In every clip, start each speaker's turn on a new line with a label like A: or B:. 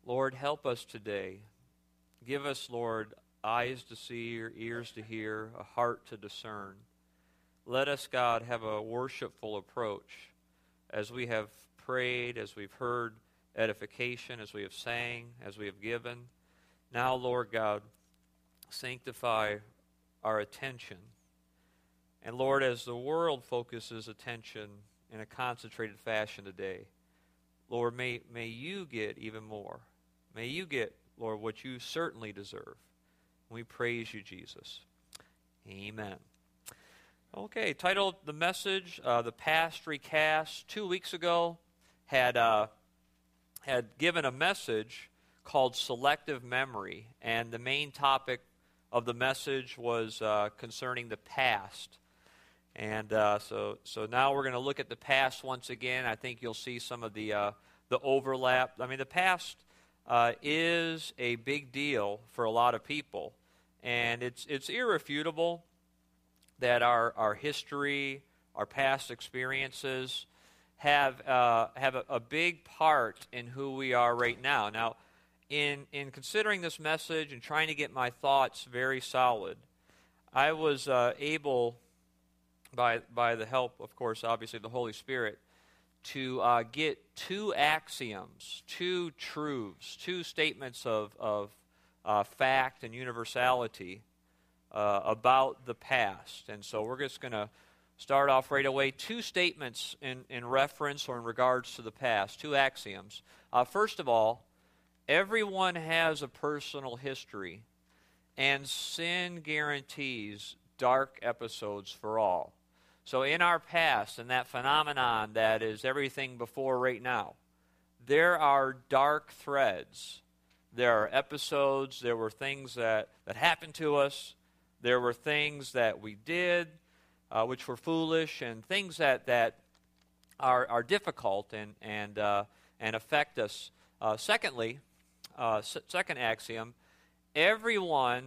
A: Lord, help us today. Give us, Lord, eyes to see, ears to hear, a heart to discern. Let us, God, have a worshipful approach as we have prayed, as we've heard edification, as we have sang, as we have given. Now, Lord God, sanctify our attention. And Lord, as the world focuses attention in a concentrated fashion today, Lord, may you get even more. May you get, Lord, what you certainly deserve. We praise you, Jesus. Amen. Okay, titled the message, The Past Recast. 2 weeks ago, had given a message called Selective Memory, and the main topic of the message was concerning the past. And so now we're going to look at the past once again. I think you'll see some of the overlap. I mean, the past is a big deal for a lot of people, and it's irrefutable that our history, our past experiences have a big part in who we are right now. Now, in considering this message and trying to get my thoughts very solid, I was able, by the help, of course, obviously the Holy Spirit, to get two axioms, two truths, two statements of fact and universality about the past. And so we're just going to start off right away. Two statements in reference or in regards to the past, two axioms. First of all, everyone has a personal history, and sin guarantees dark episodes for all. So in our past, in that phenomenon that is everything before right now, there are dark threads. There are episodes, there were things that happened to us, there were things that we did which were foolish, and things that are difficult and affect us. Secondly, second axiom, everyone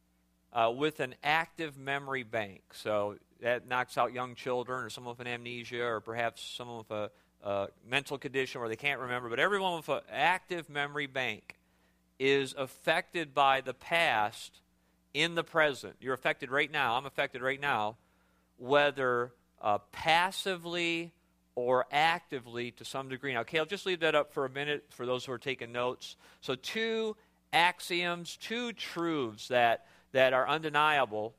A: with an active memory bank. So that knocks out young children or someone with an amnesia or perhaps someone with a mental condition where they can't remember. But everyone with an active memory bank is affected by the past in the present. You're affected right now. I'm affected right now, whether passively or actively to some degree. Now, okay, I'll just leave that up for a minute for those who are taking notes. So two axioms, two truths that are undeniable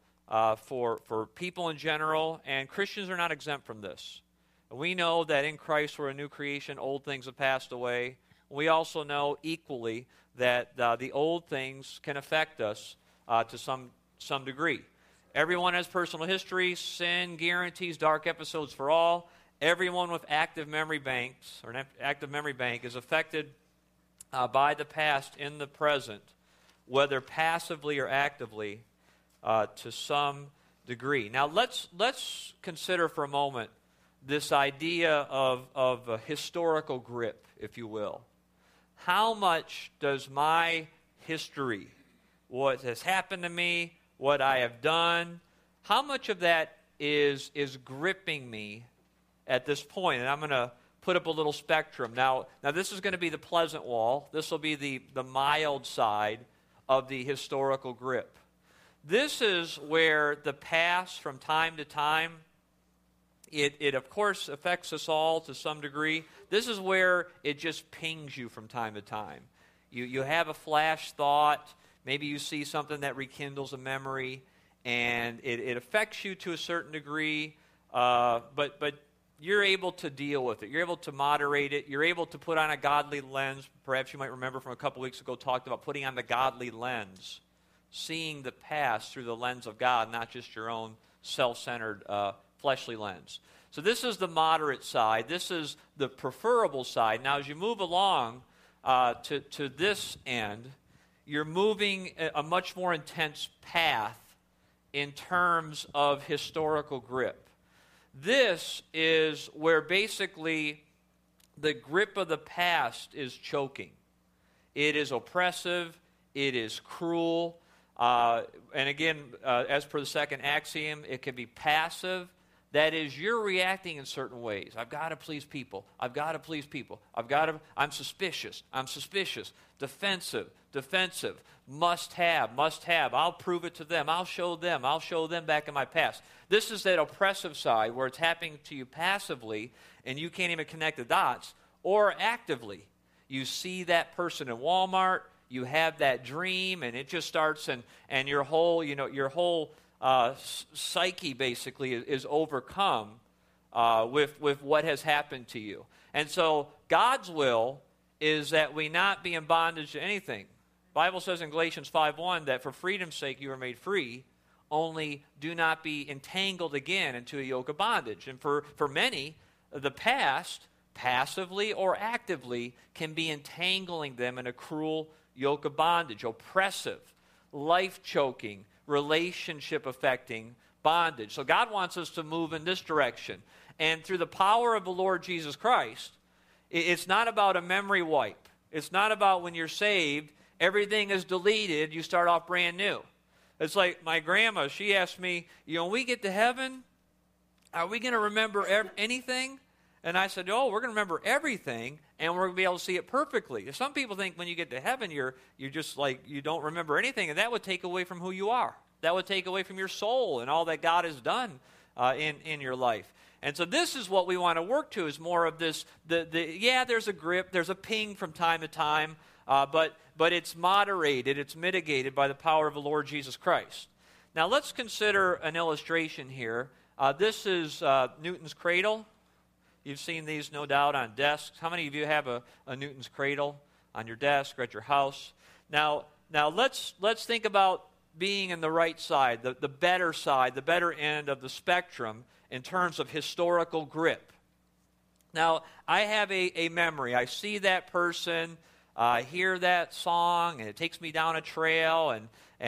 A: for people in general, and Christians are not exempt from this. We know that in Christ we're a new creation, old things have passed away. We also know equally that the old things can affect us to some degree. Everyone has personal history. Sin guarantees dark episodes for all. Everyone with active memory banks or an active memory bank is affected by the past in the present, whether passively or actively, to some degree. Now, let's consider for a moment this idea of a historical grip, if you will. How much does my history, what has happened to me, what I have done, how much of that is gripping me at this point? And I'm going to put up a little spectrum. Now this is going to be the pleasant wall. This will be the mild side of the historical grip. This is where the past from time to time, it of course affects us all to some degree. This is where it just pings you from time to time. You have a flash thought. Maybe you see something that rekindles a memory, and it affects you to a certain degree, but you're able to deal with it. You're able to moderate it. You're able to put on a godly lens. Perhaps you might remember from a couple weeks ago talked about putting on the godly lens, seeing the past through the lens of God, not just your own self-centered fleshly lens. So this is the moderate side. This is the preferable side. Now, as you move along to this end, you're moving a much more intense path in terms of historical grip. This is where basically the grip of the past is choking. It is oppressive. It is cruel. And again, as per the second axiom, it can be passive. that is, you're reacting in certain ways. I've got to please people. I've got to please people. I'm suspicious. Defensive. Must have. I'll prove it to them. I'll show them back in my past. This is that oppressive side where it's happening to you passively and you can't even connect the dots, or actively. You see that person in Walmart, you have that dream, and it just starts, and your whole psyche basically is overcome with what has happened to you. And so God's will is that we not be in bondage to anything. The Bible says in Galatians 5:1 that for freedom's sake you were made free, only do not be entangled again into a yoke of bondage. And for many, the past, passively or actively, can be entangling them in a cruel yoke of bondage, oppressive, life-choking, relationship-affecting bondage. So God wants us to move in this direction. And through the power of the Lord Jesus Christ, it's not about a memory wipe. It's not about when you're saved, everything is deleted, you start off brand new. It's like my grandma, she asked me, when we get to heaven, are we going to remember anything? And I said, we're going to remember everything, and we're going to be able to see it perfectly. Some people think when you get to heaven, you're just like, you don't remember anything, and that would take away from who you are. That would take away from your soul and all that God has done in your life. And so this is what we want to work to, is more of this, there's a grip, there's a ping from time to time, but it's moderated, it's mitigated by the power of the Lord Jesus Christ. Now let's consider an illustration here. This is Newton's cradle. You've seen these, no doubt, on desks. How many of you have a Newton's cradle on your desk or at your house? Now let's think about being in the right side, the better side, the better end of the spectrum in terms of historical grip. Now, I have a memory. I see that person, I hear that song, and it takes me down a trail,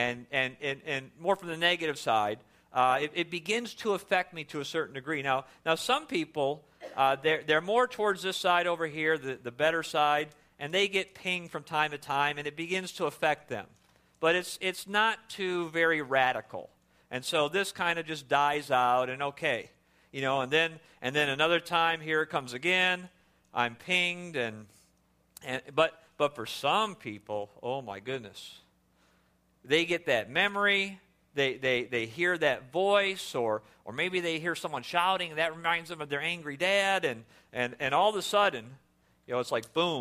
A: and more from the negative side, it begins to affect me to a certain degree. Now some people, they're more towards this side over here, the better side, and they get pinged from time to time, and it begins to affect them. But it's not too very radical. And so this kind of just dies out, and okay. And then another time, here it comes again, I'm pinged, but for some people, oh my goodness, they get that memory. They hear that voice, or maybe they hear someone shouting, and that reminds them of their angry dad, and all of a sudden, it's like boom.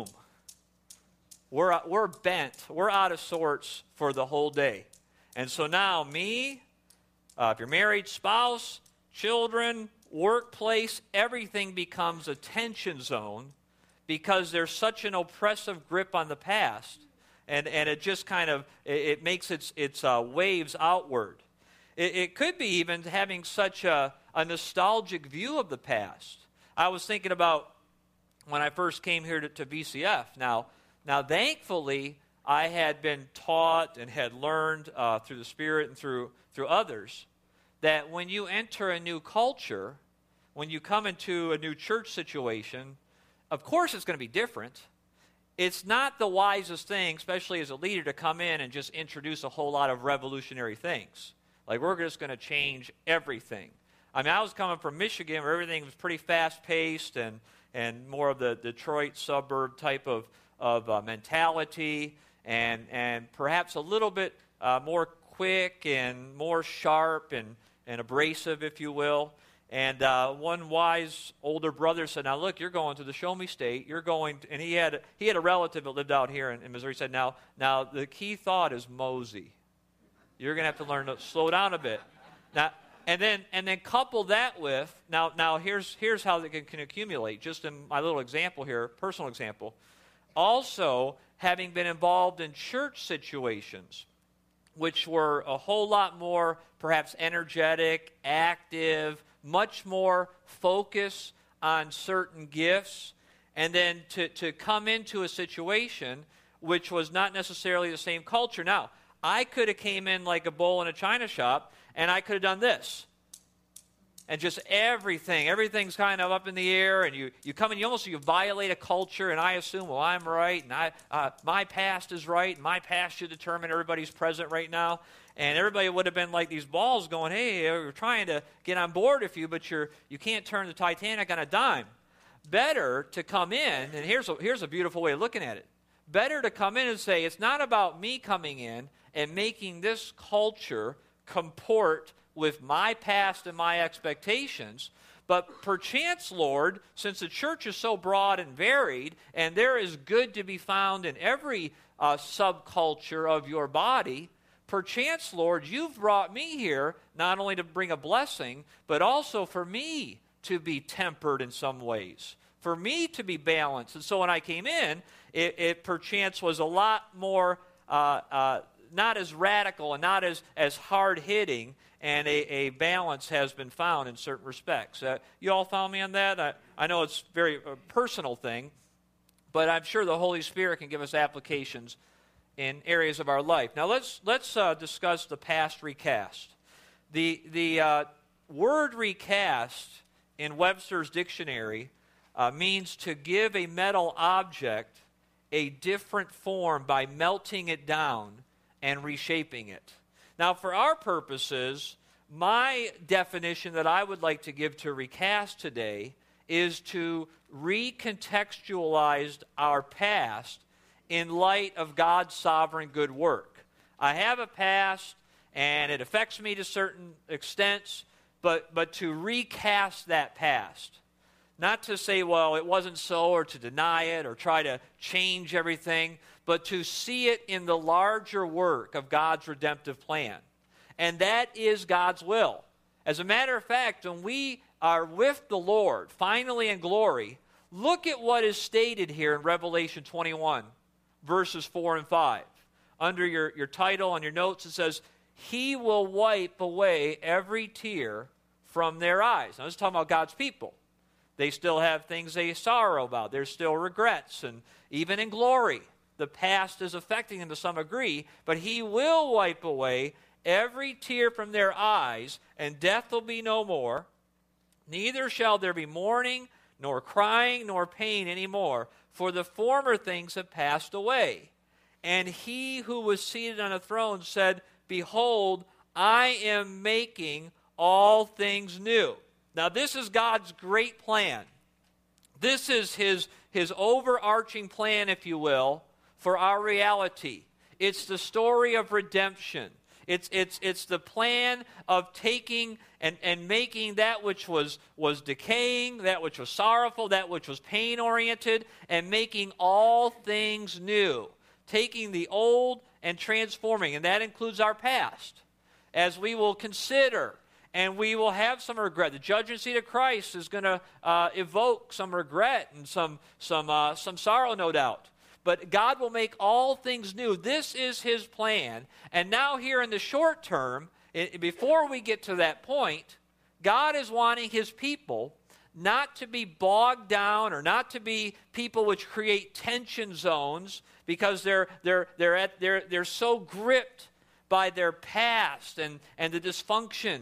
A: We're bent. We're out of sorts for the whole day. And so now me, if you're married, spouse, children, workplace, everything becomes a tension zone because there's such an oppressive grip on the past. And it just kind of, it makes its waves outward. It could be even having such a nostalgic view of the past. I was thinking about when I first came here to VCF. Now, thankfully, I had been taught and had learned through the Spirit and through others that when you enter a new culture, when you come into a new church situation, of course it's going to be different. It's not the wisest thing, especially as a leader, to come in and just introduce a whole lot of revolutionary things. Like, we're just going to change everything. I mean, I was coming from Michigan where everything was pretty fast-paced and more of the Detroit suburb type of mentality, and perhaps a little bit more quick and more sharp and abrasive, if you will. And one wise older brother said, "Now look, you're going to the Show Me State. You're going," and he had a relative that lived out here in Missouri. He said, "Now the key thought is mosey. You're going to have to learn to slow down a bit." Now, and then couple that with now here's how it can accumulate. Just in my little example here, personal example. Also, having been involved in church situations, which were a whole lot more perhaps energetic, active, much more focus on certain gifts, and then to come into a situation which was not necessarily the same culture. Now, I could have came in like a bull in a china shop, and I could have done this. and just everything's kind of up in the air, and you come and you violate a culture, and I assume, well, I'm right, and my past is right, and my past should determine everybody's present right now. And everybody would have been like these balls going, hey, we're trying to get on board with you, but you can't turn the Titanic on a dime. Better to come in, and here's a beautiful way of looking at it. Better to come in and say, it's not about me coming in and making this culture comport with my past and my expectations, but perchance, Lord, since the church is so broad and varied, and there is good to be found in every subculture of your body, perchance, Lord, you've brought me here not only to bring a blessing, but also for me to be tempered in some ways, for me to be balanced. And so when I came in, it perchance was a lot more, not as radical and not as hard-hitting, and a balance has been found in certain respects. You all follow me on that? I know it's a very personal thing, but I'm sure the Holy Spirit can give us applications in areas of our life. Now let's discuss the past recast. The word recast in Webster's dictionary means to give a metal object a different form by melting it down and reshaping it. Now, for our purposes, my definition that I would like to give to recast today is to recontextualize our past in light of God's sovereign good work. I have a past, and it affects me to certain extents, but to recast that past. Not to say, well, it wasn't so, or to deny it, or try to change everything, but to see it in the larger work of God's redemptive plan. And that is God's will. As a matter of fact, when we are with the Lord, finally in glory, look at what is stated here in Revelation 21, verses 4 and 5. Under your title on your notes, it says, He will wipe away every tear from their eyes. Now, this is talking about God's people. They still have things they sorrow about. There's still regrets. And even in glory, the past is affecting them to some degree, but He will wipe away every tear from their eyes, and death will be no more. Neither shall there be mourning, nor crying, nor pain anymore, for the former things have passed away. And He who was seated on a throne said, Behold, I am making all things new. Now, this is God's great plan. This is His overarching plan, if you will, for our reality. It's the story of redemption. It's the plan of taking and making that which was decaying, that which was sorrowful, that which was pain-oriented, and making all things new. Taking the old and transforming, and that includes our past, as we will consider, and we will have some regret. The judgment seat of Christ is going to evoke some regret and some sorrow, no doubt. But God will make all things new. This is His plan. And now here in the short term, before we get to that point, God is wanting His people not to be bogged down or not to be people which create tension zones because they're so gripped by their past and the dysfunction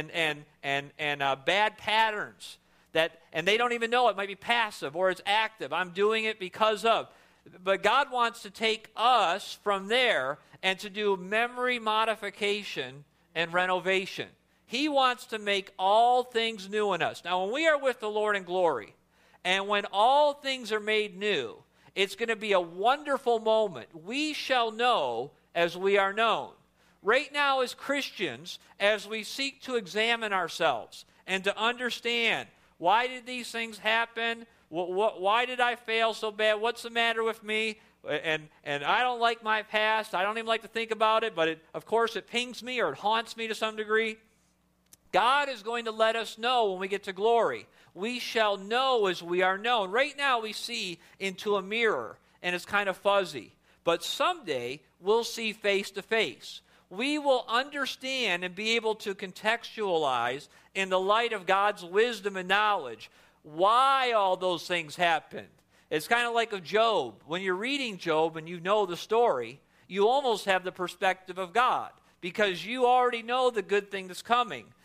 A: and bad patterns and they don't even know it might be passive or it's active. I'm doing it because of. But God wants to take us from there and to do memory modification and renovation. He wants to make all things new in us. Now, when we are with the Lord in glory, and when all things are made new, it's going to be a wonderful moment. We shall know as we are known. Right now, as Christians, as we seek to examine ourselves and to understand, why did these things happen? Why did I fail so bad? What's the matter with me? And I don't like my past. I don't even like to think about it, but of course it pings me or it haunts me to some degree. God is going to let us know when we get to glory. We shall know as we are known. Right now we see into a mirror, and it's kind of fuzzy. But someday we'll see face to face. We will understand and be able to contextualize in the light of God's wisdom and knowledge why all those things happened. It's kind of like of Job. When you're reading Job and you know the story, you almost have the perspective of God because you already know the good thing that's coming.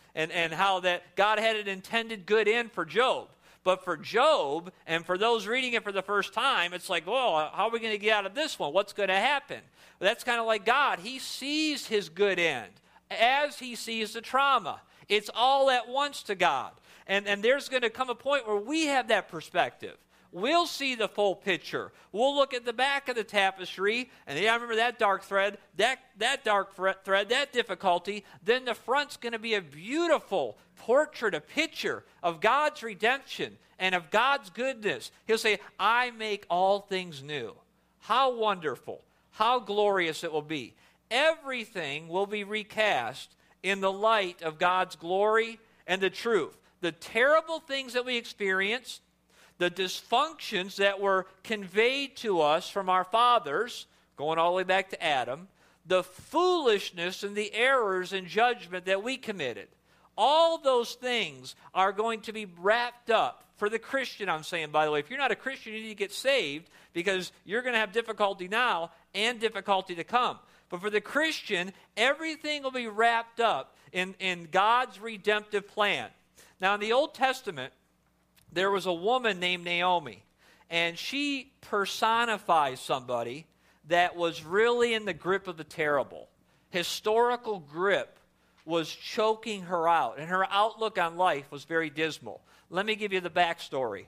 A: and how that God had an intended good end for Job. But for Job, and for those reading it for the first time, it's like, well, how are we going to get out of this one? What's going to happen? That's kind of like God. He sees his good end as he sees the trauma. It's all at once to God. And there's going to come a point where we have that perspective. We'll see the full picture. We'll look at the back of the tapestry, and I remember that dark thread, that dark thread, that difficulty. Then the front's going to be a beautiful portrait, a picture of God's redemption and of God's goodness. He'll say, I make all things new. How wonderful, how glorious it will be. Everything will be recast in the light of God's glory and the truth. The terrible things that we experienced, the dysfunctions that were conveyed to us from our fathers, going all the way back to Adam, the foolishness and the errors and judgment that we committed. All those things are going to be wrapped up. For the Christian, I'm saying, by the way, if you're not a Christian, you need to get saved because you're going to have difficulty now and difficulty to come. But for the Christian, everything will be wrapped up in God's redemptive plan. Now, in the Old Testament, there was a woman named Naomi, and she personifies somebody that was really in the grip of the terrible. Historical grip was choking her out, and her outlook on life was very dismal. Let me give you the backstory.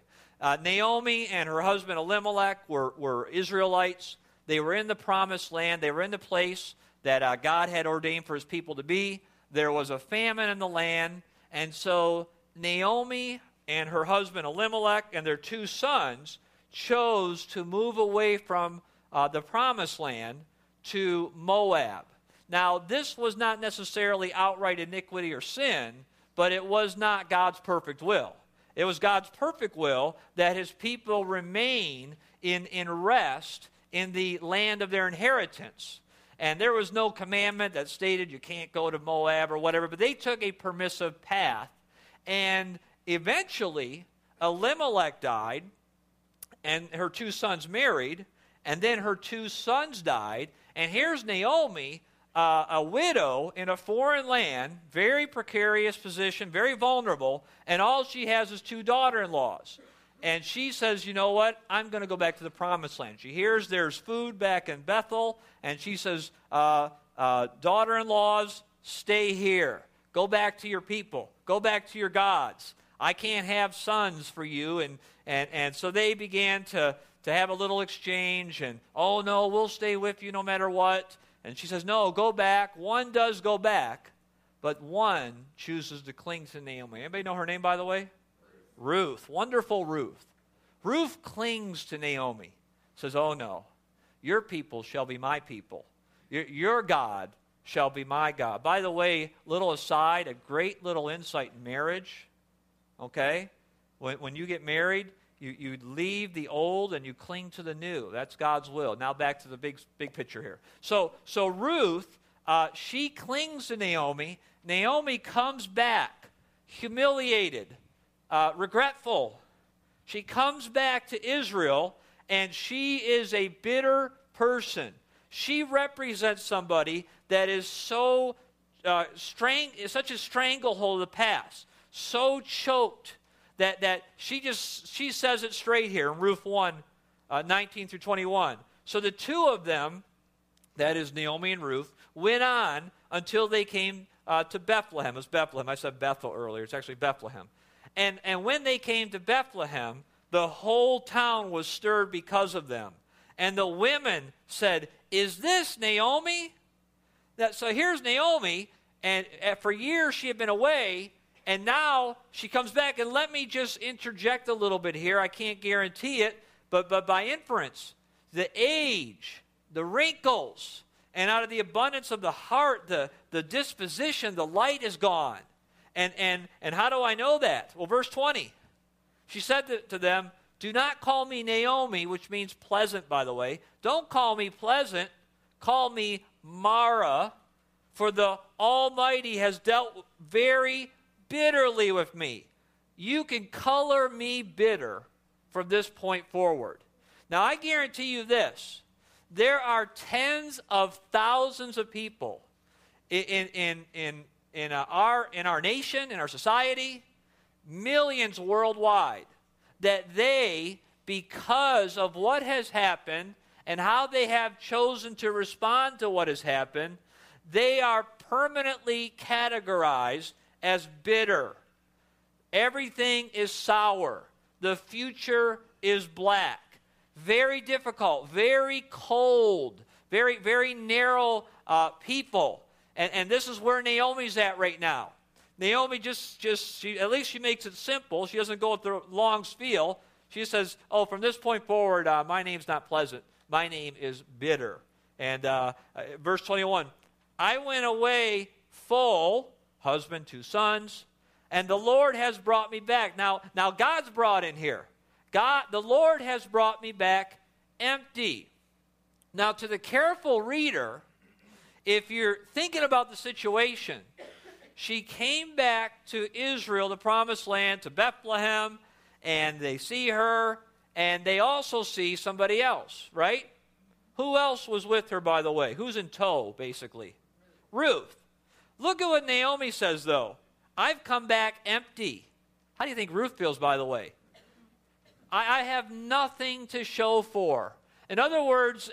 A: Naomi and her husband Elimelech were Israelites. They were in the promised land. They were in the place that God had ordained for his people to be. There was a famine in the land, and so Naomi and her husband Elimelech and their 2 sons chose to move away from the promised land to Moab. Now, this was not necessarily outright iniquity or sin, but it was not God's perfect will. It was God's perfect will that his people remain in rest in the land of their inheritance. And there was no commandment that stated you can't go to Moab or whatever, but they took a permissive path. And eventually, Elimelech died, and her 2 sons married, and then her 2 sons died. And here's Naomi, a widow in a foreign land, very precarious position, very vulnerable, and all she has is 2 daughter-in-laws. And she says, you know what, I'm going to go back to the promised land. She hears there's food back in Bethel, and she says, daughter-in-laws, stay here. Go back to your people. Go back to your gods. I can't have sons for you. And so they began to have a little exchange, and, oh, no, we'll stay with you no matter what. And she says, no, go back. One does go back, but one chooses to cling to Naomi. Anybody know her name, by the way? Ruth. Wonderful Ruth. Ruth clings to Naomi. Says, oh, no, your people shall be my people. Your God shall be my God. By the way, little aside, a great little insight in marriage, okay? When you get married, you leave the old and you cling to the new. That's God's will. Now back to the big picture here. So Ruth, she clings to Naomi. Naomi comes back, humiliated, regretful. She comes back to Israel, and she is a bitter person. She represents somebody that is so such a stranglehold of the past, so choked that she says it straight here in Ruth 1, 19 through 21. So the 2 of them, that is Naomi and Ruth, went on until they came to Bethlehem. It was Bethlehem. I said Bethel earlier. It's actually Bethlehem. And when they came to Bethlehem, the whole town was stirred because of them. And the women said, is this Naomi? So here's Naomi, and for years she had been away, and now she comes back. And let me just interject a little bit here. I can't guarantee it, but by inference, the age, the wrinkles, and out of the abundance of the heart, the disposition, the light is gone. And how do I know that? Well, verse 20. She said to them, do not call me Naomi, which means pleasant, by the way. Don't call me pleasant. Call me Mara, for the Almighty has dealt very bitterly with me. You can color me bitter from this point forward. Now, I guarantee you this. There are tens of thousands of people in our nation, in our society, millions worldwide, that they, because of what has happened and how they have chosen to respond to what has happened, they are permanently categorized as bitter. Everything is sour. The future is black. Very difficult, very cold, very, very narrow people. And this is where Naomi's at right now. Naomi at least she makes it simple. She doesn't go with the long spiel. She says, from this point forward, my name's not pleasant. My name is bitter. And verse 21, I went away full, husband, 2 sons, and the Lord has brought me back. Now God's brought in here. The Lord has brought me back empty. Now, to the careful reader, if you're thinking about the situation, she came back to Israel, the promised land, to Bethlehem, and they see her, and they also see somebody else, right? Who else was with her, by the way? Who's in tow, basically? Ruth. Look at what Naomi says, though. I've come back empty. How do you think Ruth feels, by the way? I have nothing to show for. In other words,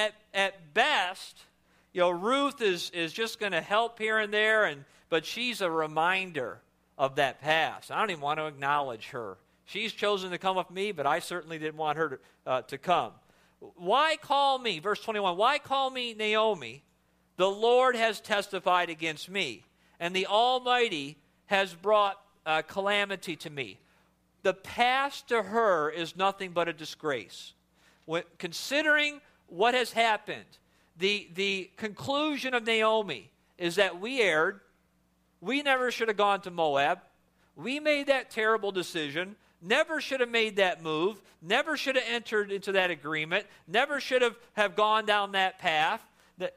A: at best, Ruth is just going to help here and there, but she's a reminder of that past. I don't even want to acknowledge her. She's chosen to come with me, but I certainly didn't want her to come. Why call me, verse 21, why call me Naomi? The Lord has testified against me, and the Almighty has brought calamity to me. The past to her is nothing but a disgrace. Considering what has happened, the conclusion of Naomi is that we erred. We never should have gone to Moab. We made that terrible decision. Never should have made that move. Never should have entered into that agreement. Never should have gone down that path. But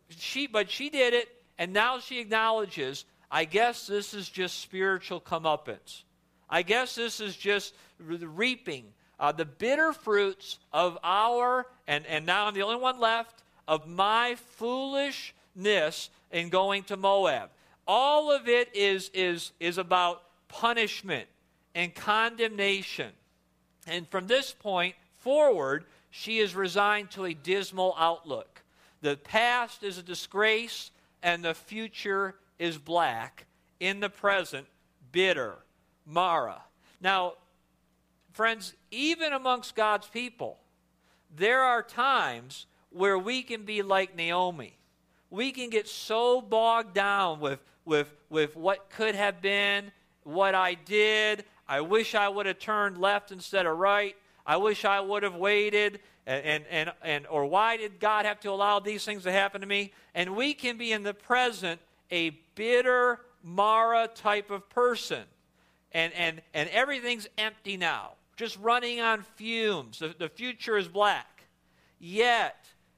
A: she did it, and now she acknowledges, I guess this is just spiritual comeuppance. I guess this is just reaping the bitter fruits of and now I'm the only one left, of my foolishness in going to Moab. All of it is about punishment and condemnation. And from this point forward, she is resigned to a dismal outlook. The past is a disgrace, and the future is black. In the present, bitter. Mara. Now, friends, even amongst God's people, there are times where we can be like Naomi. We can get so bogged down with what could have been, what I did. I wish I would have turned left instead of right. I wish I would have waited. Or why did God have to allow these things to happen to me? And we can be in the present a bitter Mara type of person. And everything's empty now, just running on fumes. The future is black. Yet,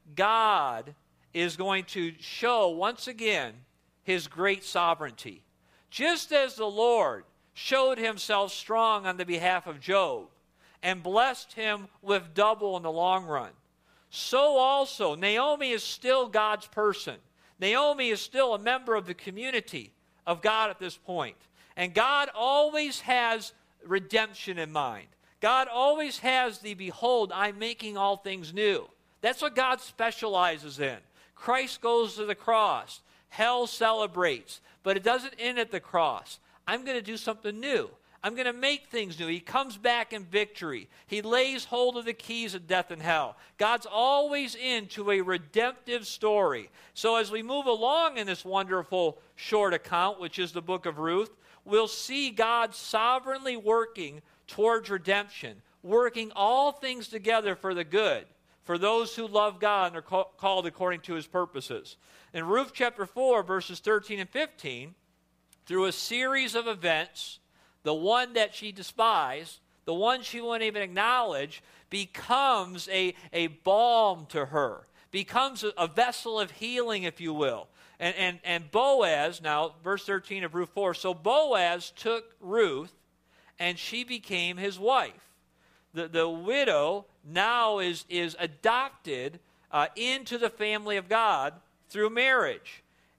A: God is going to show once again his great sovereignty. Just as the Lord showed himself strong on the behalf of Job and blessed him with double in the long run, so also Naomi is still God's person. Naomi is still a member of the community of God at this point. And God always has redemption in mind. God always has the, behold, I'm making all things new. That's what God specializes in. Christ goes to the cross. Hell celebrates. But it doesn't end at the cross. I'm going to do something new. I'm going to make things new. He comes back in victory. He lays hold of the keys of death and hell. God's always into a redemptive story. So as we move along in this wonderful short account, which is the book of Ruth, we'll see God sovereignly working towards redemption, working all things together for the good, for those who love God and are called according to his purposes. In Ruth chapter 4, verses 13 and 15, through a series of events, the one that she despised, the one she wouldn't even acknowledge, becomes a balm to her, becomes a vessel of healing, if you will. And Boaz, now, verse 13 of Ruth 4, so Boaz took Ruth, and she became his wife. The widow now is adopted into the family of God through marriage.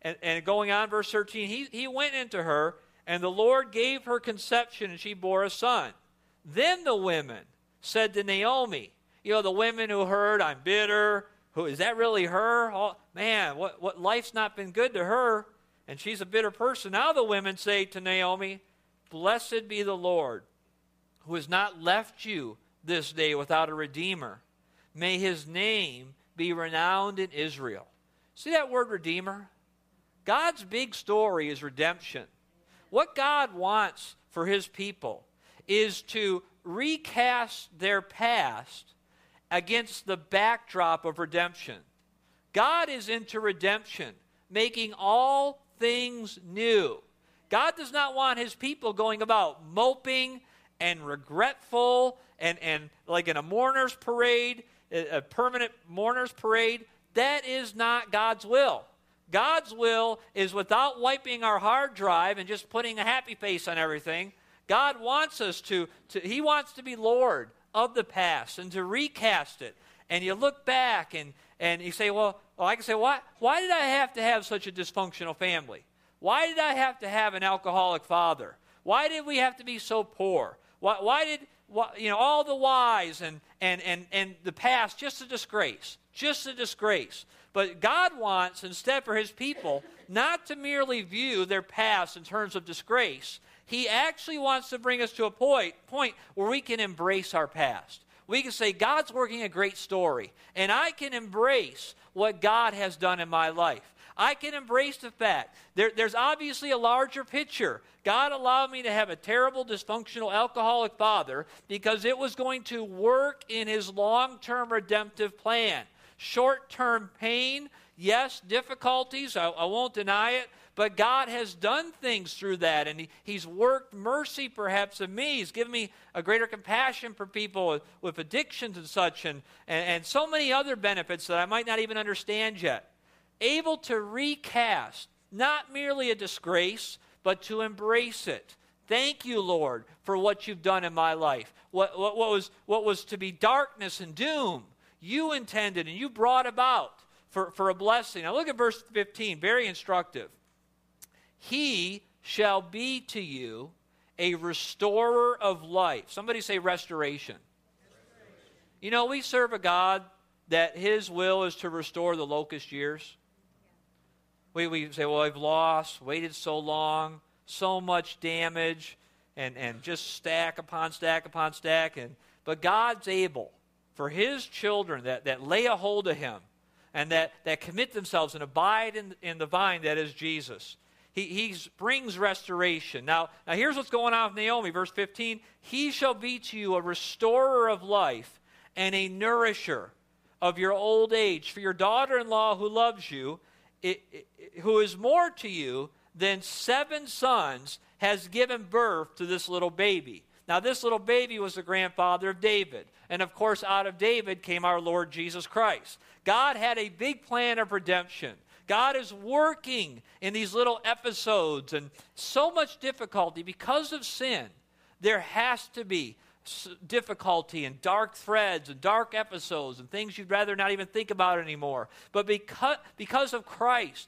A: And going on, verse 13, he went into her, and the Lord gave her conception, and she bore a son. Then the women said to Naomi, the women who heard, I'm bitter, is that really her? Oh, man, what life's not been good to her, and she's a bitter person. Now the women say to Naomi, blessed be the Lord, who has not left you this day without a redeemer. May his name be renowned in Israel. See that word redeemer? God's big story is redemption. What God wants for his people is to recast their past against the backdrop of redemption. God is into redemption, making all things new. God does not want his people going about moping and regretful and like in a mourner's parade, a permanent mourner's parade. That is not God's will. God's will is without wiping our hard drive and just putting a happy face on everything. God wants us he wants to be Lord of the past and to recast it. And you look back and you say, well, I can say, why did I have to have such a dysfunctional family? Why did I have to have an alcoholic father? Why did we have to be so poor? Why did all the whys and the past, just a disgrace. But God wants, instead, for his people not to merely view their past in terms of disgrace. He actually wants to bring us to a point where we can embrace our past. We can say, God's working a great story, and I can embrace what God has done in my life. I can embrace the fact there's obviously a larger picture. God allowed me to have a terrible, dysfunctional, alcoholic father because it was going to work in his long-term redemptive plan. Short-term pain, yes, difficulties, I won't deny it, but God has done things through that, and he's worked mercy perhaps in me. He's given me a greater compassion for people with addictions and such, and so many other benefits that I might not even understand yet. Able to recast, not merely a disgrace, but to embrace it. Thank you, Lord, for what you've done in my life. What was to be darkness and doom, you intended and you brought about for a blessing. Now look at verse 15, very instructive. He shall be to you a restorer of life. Somebody say restoration. We serve a God that his will is to restore the locust years. We say, well, I've lost, waited so long, so much damage, and just stack upon stack upon stack. But God's able for his children that lay a hold of him and that commit themselves and abide in the vine that is Jesus. He brings restoration. Now here's what's going on with Naomi, verse 15. He shall be to you a restorer of life and a nourisher of your old age. For your daughter-in-law who loves you, who is more to you than 7 sons, has given birth to this little baby. Now this little baby was the grandfather of David. And of course out of David came our Lord Jesus Christ. God had a big plan of redemption. God is working in these little episodes and so much difficulty because of sin. There has to be difficulty and dark threads and dark episodes and things you'd rather not even think about anymore. But because of Christ,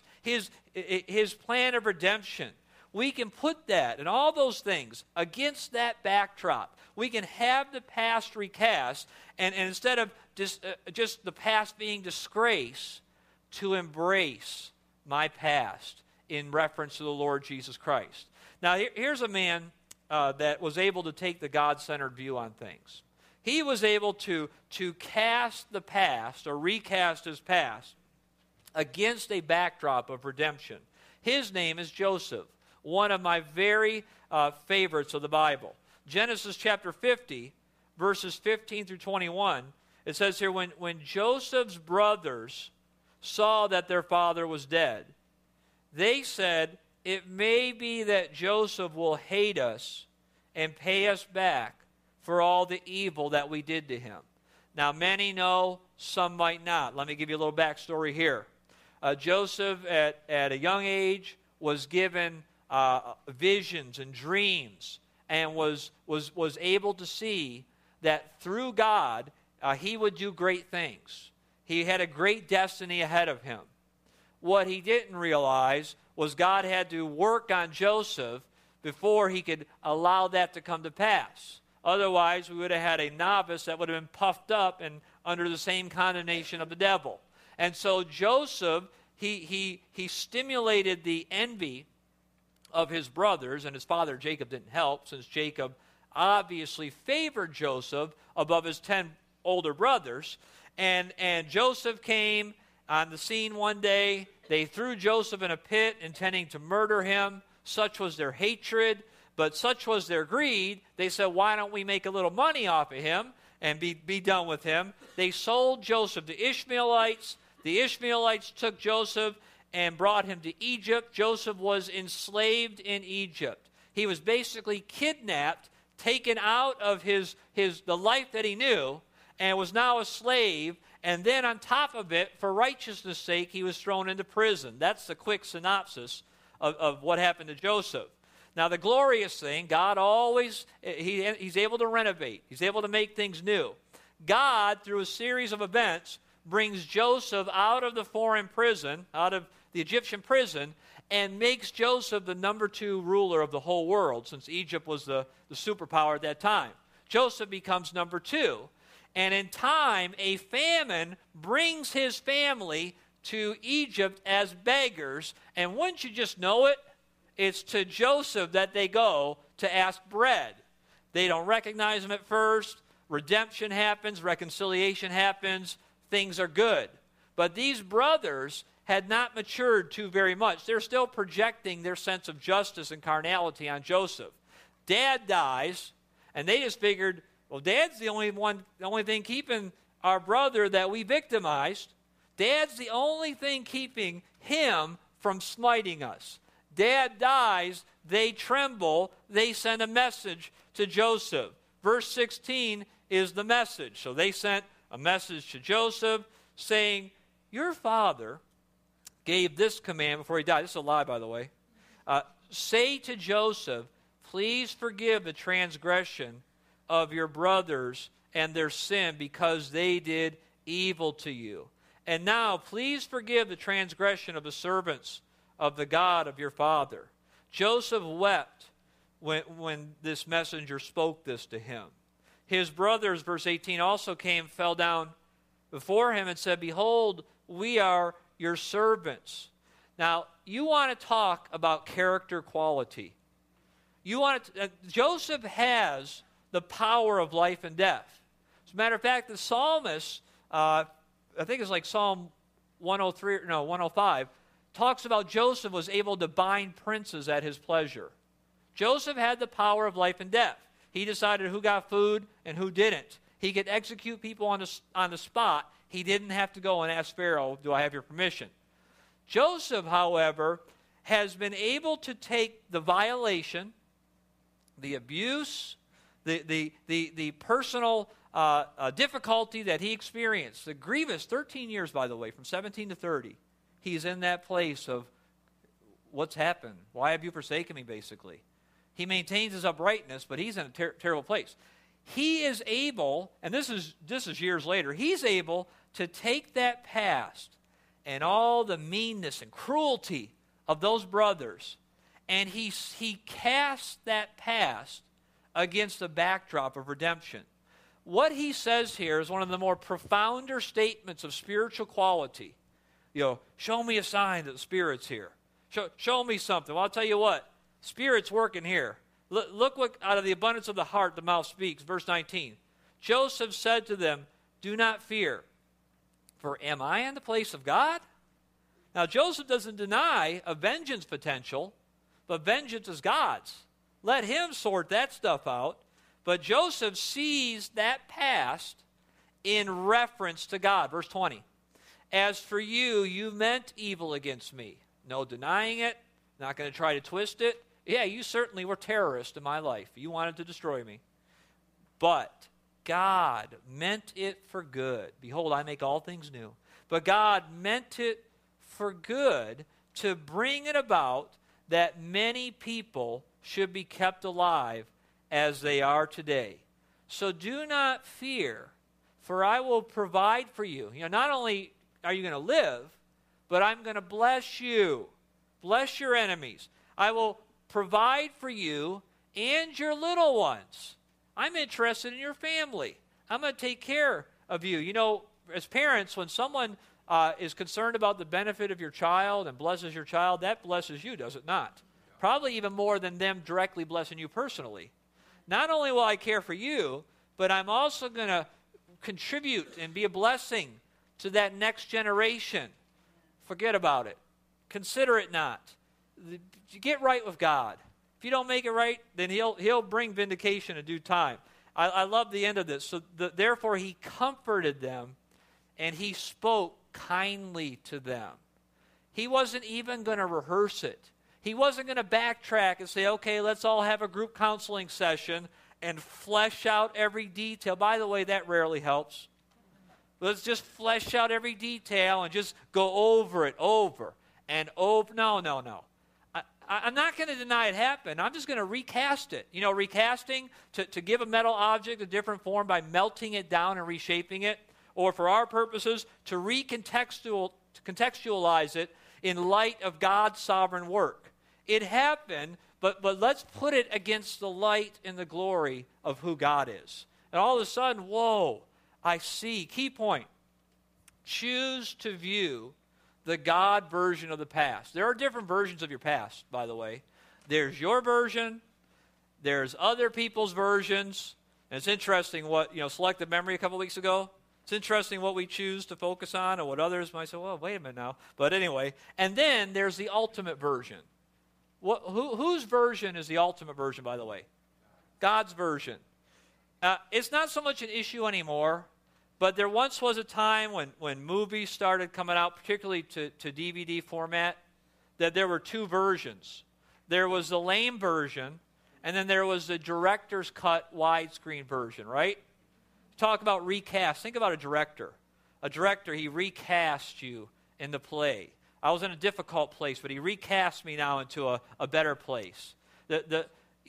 A: his plan of redemption, we can put that and all those things against that backdrop. We can have the past recast, and instead of just the past being disgrace, to embrace my past in reference to the Lord Jesus Christ. Now, here's a man that was able to take the God-centered view on things. He was able to cast the past or recast his past against a backdrop of redemption. His name is Joseph, one of my very favorites of the Bible. Genesis chapter 50, verses 15 through 21, it says here, when Joseph's brothers saw that their father was dead, they said, it may be that Joseph will hate us and pay us back for all the evil that we did to him. Now, many know, some might not. Let me give you a little backstory here. Joseph, at a young age, was given visions and dreams and was able to see that through God, he would do great things. He had a great destiny ahead of him. what he didn't realize was God had to work on Joseph before he could allow that to come to pass. Otherwise, we would have had a novice that would have been puffed up and under the same condemnation of the devil. And so Joseph, he stimulated the envy of his brothers, and his father Jacob didn't help, since Jacob obviously favored Joseph above his 10 older brothers. And Joseph came on the scene one day. They threw Joseph in a pit, intending to murder him. Such was their hatred, but such was their greed. They said, why don't we make a little money off of him and be done with him? They sold Joseph to Ishmaelites. The Ishmaelites took Joseph and brought him to Egypt. Joseph was enslaved in Egypt. He was basically kidnapped, taken out of the life that he knew, and was now a slave. And then on top of it, for righteousness' sake, he was thrown into prison. That's the quick synopsis of what happened to Joseph. Now, the glorious thing, God always, he's able to renovate. He's able to make things new. God, through a series of events, brings Joseph out of the foreign prison, out of the Egyptian prison, and makes Joseph the number 2 ruler of the whole world, since Egypt was the superpower at that time. Joseph becomes number 2. And in time, a famine brings his family to Egypt as beggars. And wouldn't you just know it? It's to Joseph that they go to ask bread. They don't recognize him at first. Redemption happens. Reconciliation happens. Things are good. But these brothers had not matured too very much. They're still projecting their sense of justice and carnality on Joseph. Dad dies, and they just figured, well, Dad's the only thing keeping our brother that we victimized. Dad's the only thing keeping him from smiting us. Dad dies, they tremble, they send a message to Joseph. Verse 16 is the message. So they sent a message to Joseph saying, your father gave this command before he died. This is a lie, by the way. Say to Joseph, please forgive the transgression of your brothers and their sin, because they did evil to you. And now, please forgive the transgression of the servants of the God of your father. Joseph wept when this messenger spoke this to him. His brothers, verse 18, also fell down before him and said, behold, we are your servants. Now, you want to talk about character quality. Joseph has the power of life and death. As a matter of fact, the psalmist, I think it's like Psalm 105, talks about Joseph was able to bind princes at his pleasure. Joseph had the power of life and death. He decided who got food and who didn't. He could execute people on the spot. He didn't have to go and ask Pharaoh, do I have your permission? Joseph, however, has been able to take the violation, the abuse, the personal difficulty that he experienced, the grievous 13 years, by the way, from 17 to 30. He's in that place of, what's happened? Why have you forsaken me, basically? He maintains his uprightness, but he's in a terrible place. He is able, and this is years later, he's able to take that past and all the meanness and cruelty of those brothers, and he casts that past against the backdrop of redemption. What he says here is one of the more profounder statements of spiritual quality. Show me a sign that the Spirit's here. Show me something. Well, I'll tell you what, Spirit's working here. Look what out of the abundance of the heart the mouth speaks. Verse 19. Joseph said to them, do not fear, for am I in the place of God? Now, Joseph doesn't deny a vengeance potential, but vengeance is God's. Let him sort that stuff out. But Joseph sees that past in reference to God. Verse 20. As for you, you meant evil against me. No denying it. Not going to try to twist it. Yeah, you certainly were terrorists in my life. You wanted to destroy me. But God meant it for good. Behold, I make all things new. But God meant it for good to bring it about that many people should be kept alive as they are today. So do not fear, for I will provide for you. Not only are you going to live, but I'm going to bless you. Bless your enemies. I will provide for you and your little ones. I'm interested in your family. I'm going to take care of you. You know, as parents, when someone is concerned about the benefit of your child and blesses your child, that blesses you, does it not? Probably even more than them directly blessing you personally. Not only will I care for you, but I'm also going to contribute and be a blessing to that next generation. Forget about it. Consider it not. Get right with God. If you don't make it right, then he'll bring vindication in due time. I love the end of this. So therefore he comforted them, and he spoke kindly to them. He wasn't even going to rehearse it. He wasn't going to backtrack and say, okay, let's all have a group counseling session and flesh out every detail. By the way, that rarely helps. Let's just flesh out every detail and just go over it over and over. No. I'm not going to deny it happened. I'm just going to recast it. You know, recasting, to give a metal object a different form by melting it down and reshaping it, or for our purposes, to contextualize it in light of God's sovereign work. It happened, but let's put it against the light and the glory of who God is. And all of a sudden, whoa, I see. Key point. Choose to view the God version of the past. There are different versions of your past, by the way. There's your version. There's other people's versions. And it's interesting what, selective memory a couple weeks ago. It's interesting what we choose to focus on and what others might say, well, wait a minute now. But anyway, and then there's the ultimate version. Whose version is the ultimate version, by the way? God's version. It's not so much an issue anymore, but there once was a time when movies started coming out, particularly to DVD format, that there were two versions. There was the lame version, and then there was the director's cut widescreen version, right? Talk about recast. Think about a director. A director, he recast you in the play. I was in a difficult place, but he recast me now into a better place. The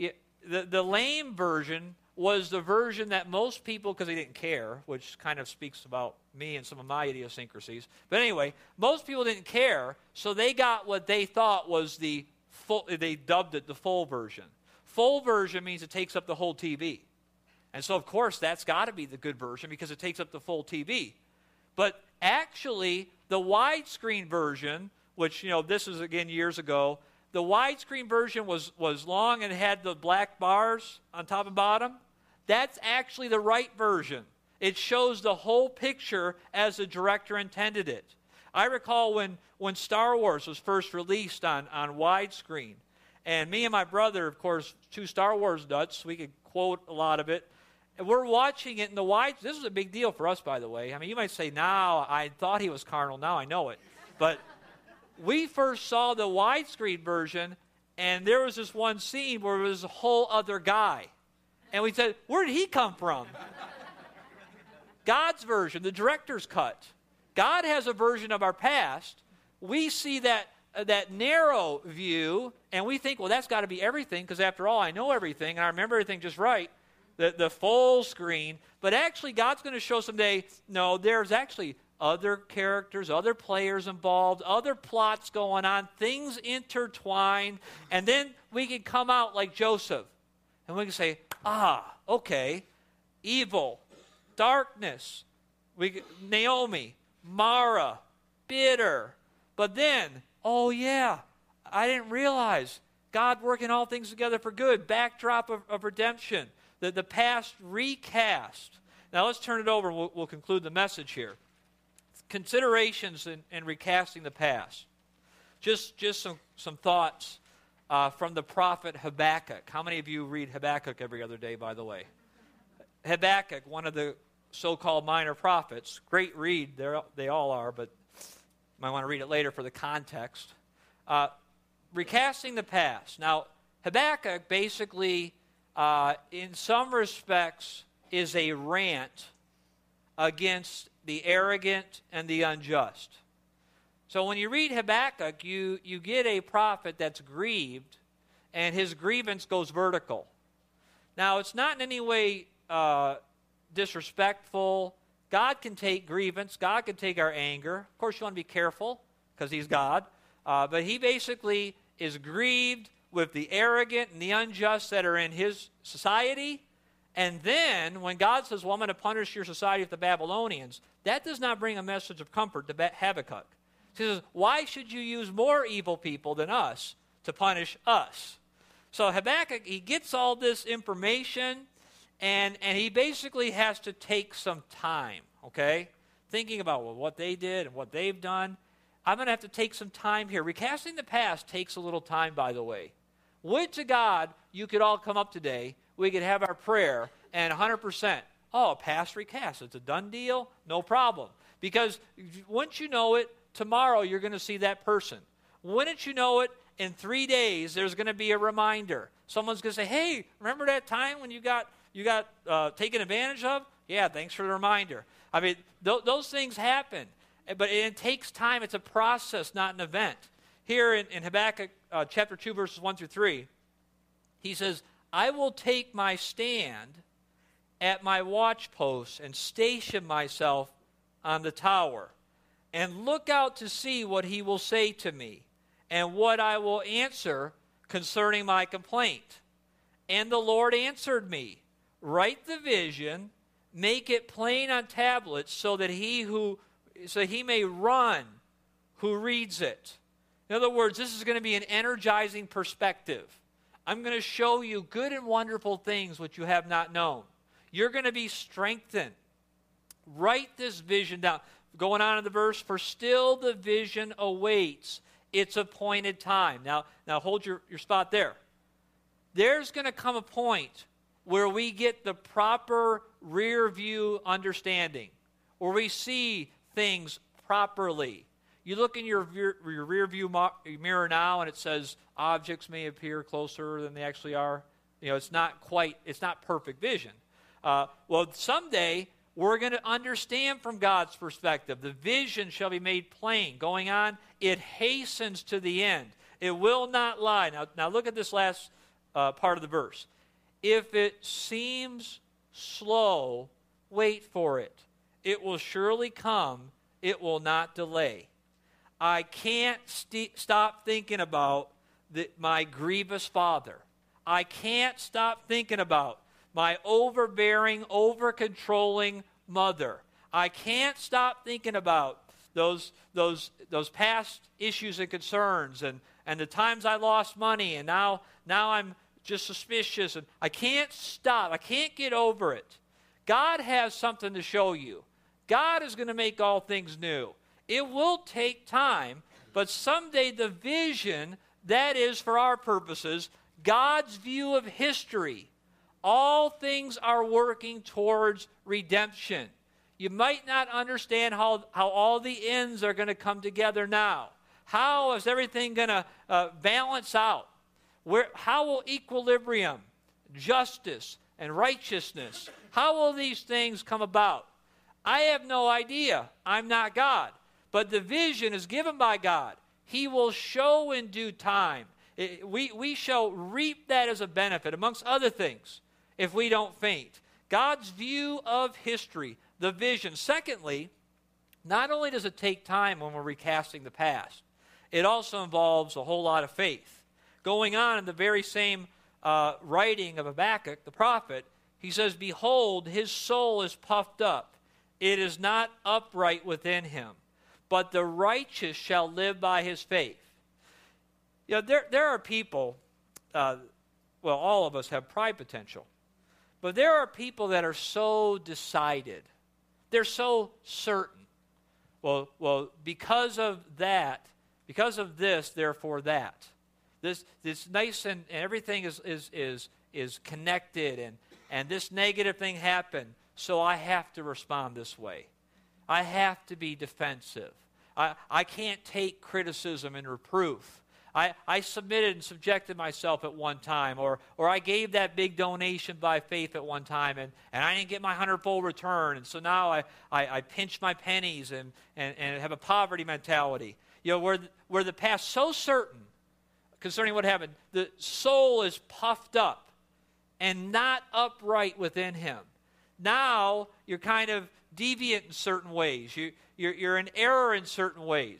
A: lame version was the version that most people, because they didn't care, which kind of speaks about me and some of my idiosyncrasies. But anyway, most people didn't care, so they got what they thought was the full, they dubbed it the full version. Full version means it takes up the whole TV. And so, of course, that's got to be the good version because it takes up the full TV. But actually, the widescreen version, which, this was, again, years ago, the widescreen version was long and had the black bars on top and bottom. That's actually the right version. It shows the whole picture as the director intended it. I recall when Star Wars was first released on widescreen, and me and my brother, of course, two Star Wars nuts, we could quote a lot of it, and we're watching it in the wide. This was a big deal for us, by the way. I mean, you might say, now, I thought he was carnal, now I know it. But we first saw the widescreen version, and there was this one scene where it was a whole other guy. And we said, where did he come from? God's version, the director's cut. God has a version of our past. We see that narrow view, and we think, well, that's got to be everything, because after all, I know everything, and I remember everything just right. The full screen. But actually, God's going to show someday, no, there's actually other characters, other players involved, other plots going on, things intertwined, and then we can come out like Joseph, and we can say, okay, evil, darkness, Naomi, Mara, bitter, but then, oh yeah, I didn't realize God working all things together for good, backdrop of redemption, the past recast. Now let's turn it over, and we'll conclude the message here. Considerations in recasting the past. Just some thoughts from the prophet Habakkuk. How many of you read Habakkuk every other day, by the way? Habakkuk, one of the so-called minor prophets. Great read. They all are, but you might want to read it later for the context. Recasting the past. Now, Habakkuk basically, in some respects, is a rant against the arrogant and the unjust. So when you read Habakkuk, you get a prophet that's grieved, and his grievance goes vertical. Now, it's not in any way disrespectful. God can take grievance. God can take our anger. Of course, you want to be careful. because he's God. But he basically is grieved with the arrogant and the unjust that are in his society. And then when God says, well, I'm going to punish your society with the Babylonians, that does not bring a message of comfort to Habakkuk. He says, why should you use more evil people than us to punish us? So Habakkuk, he gets all this information, and he basically has to take some time, okay? Thinking about what they did and what they've done. I'm going to have to take some time here. Recasting the past takes a little time, by the way. Would to God you could all come up today, we could have our prayer, and 100%, past recast, it's a done deal, no problem. Because once you know it, tomorrow you're going to see that person. Wouldn't you know it, in 3 days there's going to be a reminder. Someone's going to say, hey, remember that time when you got taken advantage of? Yeah, thanks for the reminder. I mean, those things happen. But it takes time. It's a process, not an event. Here in Habakkuk chapter 2, verses 1 through 3, he says, I will take my stand at my watchpost and station myself on the tower and look out to see what he will say to me and what I will answer concerning my complaint. And the Lord answered me, write the vision, make it plain on tablets so he may run who reads it. In other words, this is going to be an energizing perspective. I'm going to show you good and wonderful things which you have not known. You're going to be strengthened. Write this vision down. Going on in the verse, for still the vision awaits its appointed time. Now hold your spot there. There's going to come a point where we get the proper rear view understanding, where we see things properly. You look in your rear view mirror now and it says objects may appear closer than they actually are. It's not perfect vision. Well, someday we're going to understand from God's perspective. The vision shall be made plain. Going on, it hastens to the end. It will not lie. Now look at this last part of the verse. If it seems slow, wait for it. It will surely come. It will not delay. I can't stop thinking about my grievous father. I can't stop thinking about my overbearing, over-controlling mother. I can't stop thinking about those past issues and concerns and the times I lost money and now I'm just suspicious. And I can't stop. I can't get over it. God has something to show you. God is going to make all things new. It will take time, but someday the vision, that is for our purposes, God's view of history, all things are working towards redemption. You might not understand how all the ends are going to come together now. How is everything going to balance out? How will equilibrium, justice, and righteousness, how will these things come about? I have no idea. I'm not God. But the vision is given by God. He will show in due time. We shall reap that as a benefit, amongst other things, if we don't faint. God's view of history, the vision. Secondly, not only does it take time when we're recasting the past, it also involves a whole lot of faith. Going on in the very same writing of Habakkuk, the prophet, he says, behold, his soul is puffed up. It is not upright within him. But the righteous shall live by his faith. There are people, all of us have pride potential, but there are people that are so decided. They're so certain. Well, because of that, because of this, therefore that. This nice and everything is connected, and this negative thing happened, so I have to respond this way. I have to be defensive. I can't take criticism and reproof. I submitted and subjected myself at one time, or I gave that big donation by faith at one time, and I didn't get my 100-fold return, and so now I pinch my pennies and have a poverty mentality. Where the past so certain concerning what happened, the soul is puffed up and not upright within him. Now you're kind of deviant in certain ways. You're in error in certain ways.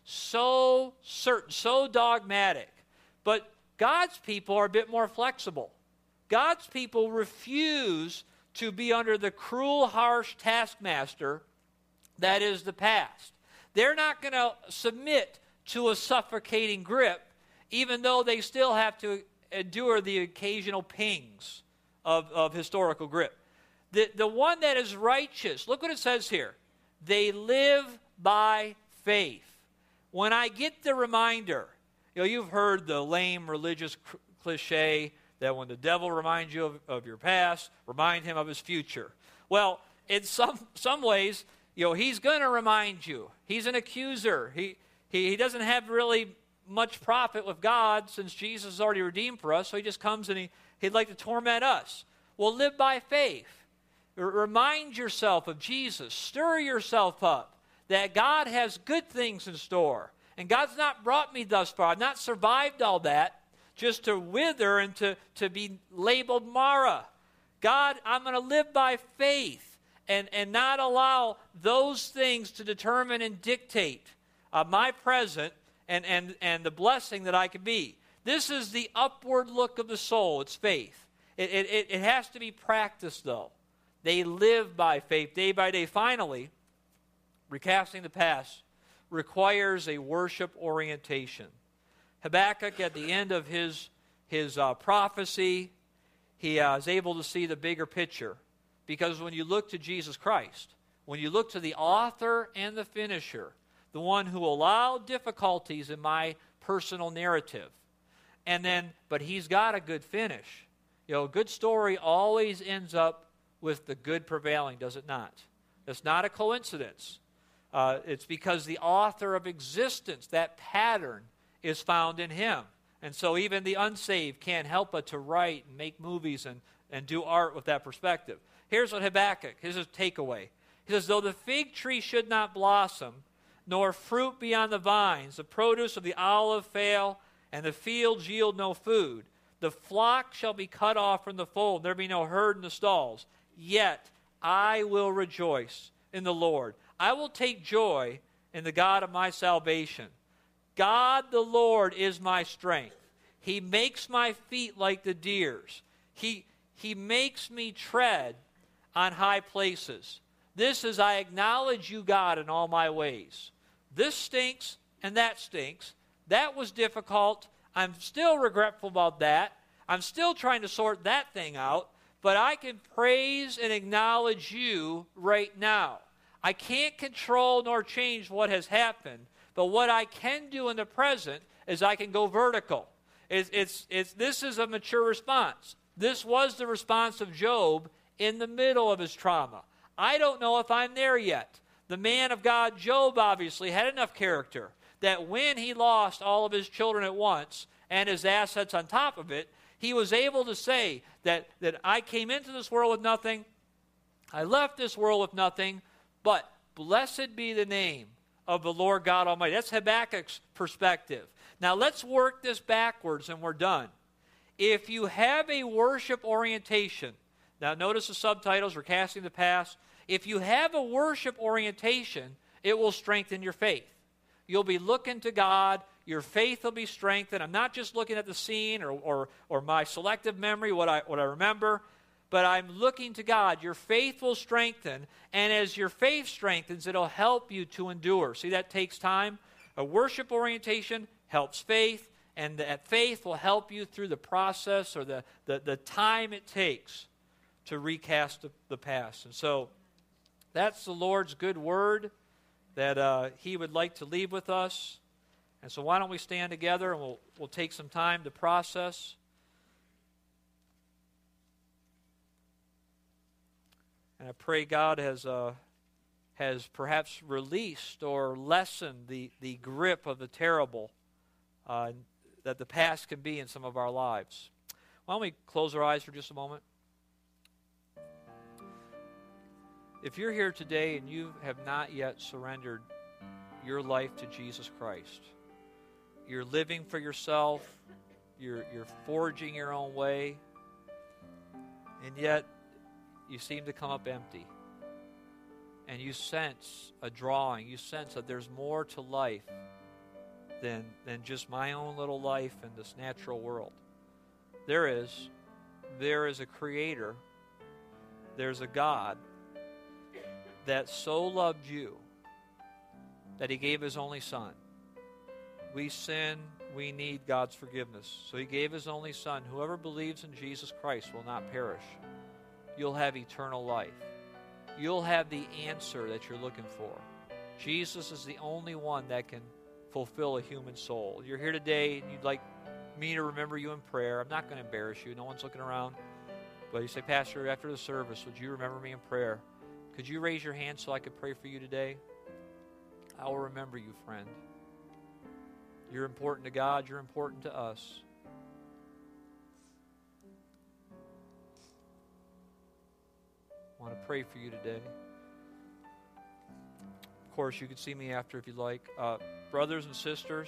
B: so certain, so dogmatic. But God's people are a bit more flexible. God's people refuse to be under the cruel, harsh taskmaster that is the past. They're not going to submit to a suffocating grip, even though they still have to endure the occasional pings of historical grip. The one that is righteous, look what it says here. They live by faith. When I get the reminder, you've heard the lame religious cliche that when the devil reminds you of your past, remind him of his future. Well, in some ways, he's going to remind you. He's an accuser. He doesn't have really much profit with God since Jesus has already redeemed for us, so he just comes and he'd like to torment us. Well, live by faith. Remind yourself of Jesus. Stir yourself up that God has good things in store. And God's not brought me thus far. I've not survived all that just to wither and to be labeled Mara. God, I'm going to live by faith and not allow those things to determine and dictate my present and the blessing that I can be. This is the upward look of the soul. It's faith. It has to be practiced, though. They live by faith day by day. Finally, recasting the past requires a worship orientation. Habakkuk, at the end of his prophecy, he is able to see the bigger picture. Because when you look to Jesus Christ, when you look to the author and the finisher, the one who allowed difficulties in my personal narrative, but he's got a good finish. A good story always ends up with the good prevailing, does it not? It's not a coincidence. It's because the author of existence, that pattern, is found in him. And so even the unsaved can't help but to write and make movies and do art with that perspective. Here's what Habakkuk, here's his takeaway. He says, though the fig tree should not blossom, nor fruit be on the vines, the produce of the olive fail, and the fields yield no food, the flock shall be cut off from the fold, there be no herd in the stalls. Yet I will rejoice in the Lord. I will take joy in the God of my salvation. God the Lord is my strength. He makes my feet like the deer's. He makes me tread on high places. This is, I acknowledge you, God, in all my ways. This stinks and that stinks. That was difficult. I'm still regretful about that. I'm still trying to sort that thing out. But I can praise and acknowledge you right now. I can't control nor change what has happened, but what I can do in the present is I can go vertical. This is a mature response. This was the response of Job in the middle of his trauma. I don't know if I'm there yet. The man of God, Job, obviously had enough character that when he lost all of his children at once and his assets on top of it, he was able to say that I came into this world with nothing, I left this world with nothing, but blessed be the name of the Lord God Almighty. That's Habakkuk's perspective. Now let's work this backwards and we're done. If you have a worship orientation, now notice the subtitles, Recasting the Past. If you have a worship orientation, it will strengthen your faith. You'll be looking to God. Your faith will be strengthened. I'm not just looking at the scene or my selective memory, what I remember, but I'm looking to God. Your faith will strengthen, and as your faith strengthens, it'll help you to endure. See, that takes time. A worship orientation helps faith, and that faith will help you through the process or the time it takes to recast the past. And so that's the Lord's good word that He would like to leave with us. And so why don't we stand together and we'll take some time to process. And I pray God has perhaps released or lessened the grip of the terrible that the past can be in some of our lives. Why don't we close our eyes for just a moment? If you're here today and you have not yet surrendered your life to Jesus Christ, you're living for yourself, you're forging your own way, and yet you seem to come up empty. And you sense a drawing, you sense that there's more to life than just my own little life in this natural world. There is a creator. There's a God that so loved you that he gave his only son. We sin, we need God's forgiveness. So he gave his only son. Whoever believes in Jesus Christ will not perish. You'll have eternal life. You'll have the answer that you're looking for. Jesus is the only one that can fulfill a human soul. You're here today and you'd like me to remember you in prayer. I'm not going to embarrass you. No one's looking around. But you say, Pastor, after the service, would you remember me in prayer? Could you raise your hand so I could pray for you today? I will remember you, friend. You're important to God. You're important to us. I want to pray for you today. Of course, you can see me after if you'd like. Brothers and sisters,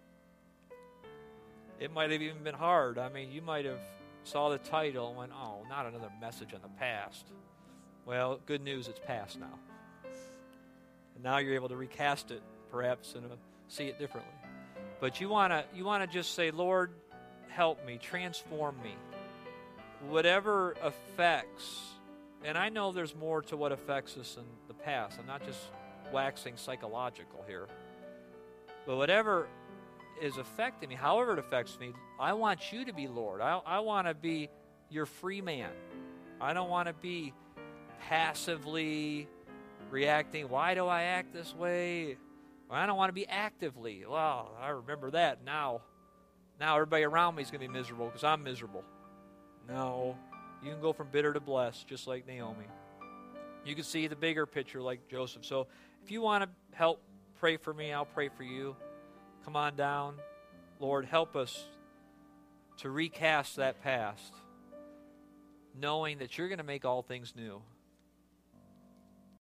B: it might have even been hard. I mean, you might have saw the title and went, oh, not another message on the past. Well, good news, it's past now. And now you're able to recast it, perhaps, and see it differently. But you want to just say, Lord, help me, transform me. Whatever affects, and I know there's more to what affects us in the past. I'm not just waxing psychological here. But whatever is affecting me, however it affects me, I want you to be Lord. I want to be your free man. I don't want to be passively reacting. Why do I act this way? Well, I don't want to be actively. Well, I remember that. Now everybody around me is going to be miserable because I'm miserable. No. You can go from bitter to blessed, just like Naomi. You can see the bigger picture like Joseph. So if you want to help pray for me, I'll pray for you. Come on down. Lord, help us to recast that past, knowing that you're going to make all things new.